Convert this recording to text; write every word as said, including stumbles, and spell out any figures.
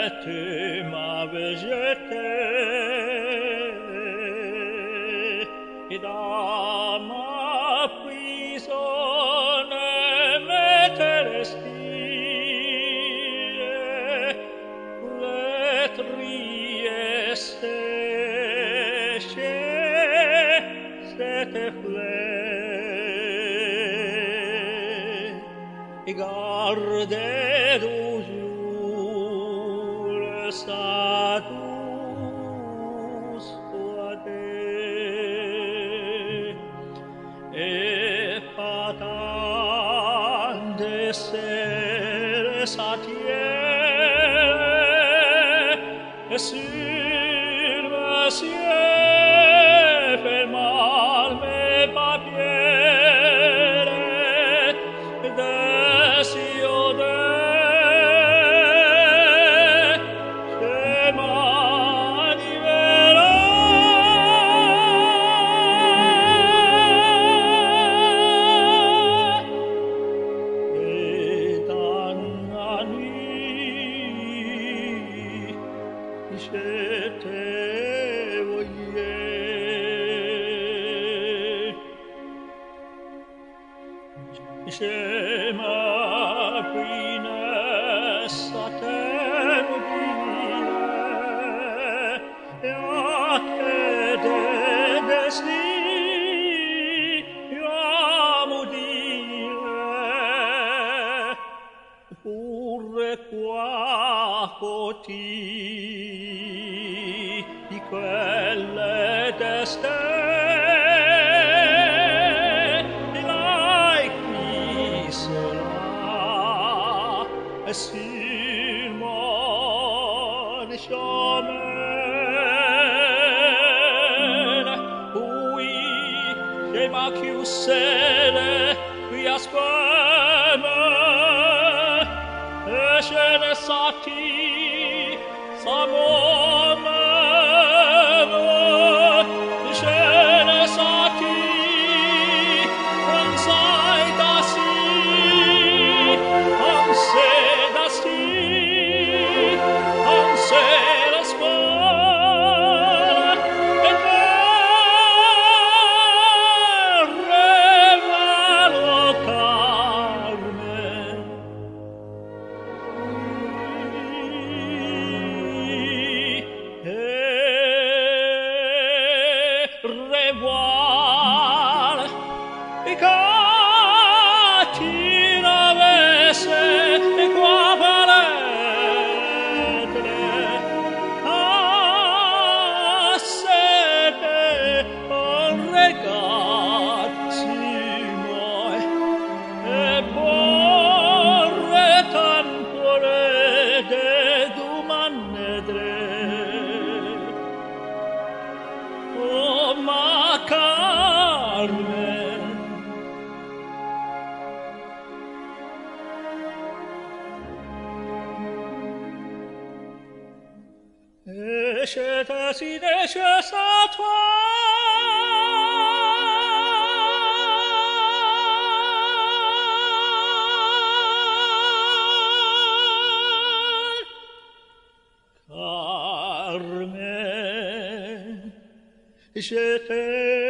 tu m'avais jeté et dans ma prison m'était respiré le trieste cette fleur et gardait toujours sa douce froideur et pas tant de serre sa terre et sur le ciel fermant mes paupières de ciudad se manivela et dans la nuit je te voyais. Je m'appuyais à terre et à tes destins à maudire. Pourquoi faut-il quel destin sur mon chemin. Oui, je m'accusais, puis à spame, et je ne sentis sa môme. Je ne sentis un sight assis, un sight assis, un sight assis, et revalo Carmen. Revoir et quand tu n'avesse et quoi paraître ah c'était un regard sur moi et pour temporé de domanedre. Oh, ma Carmen, et j'étais si déchets à toi. Carmen, je t'aime.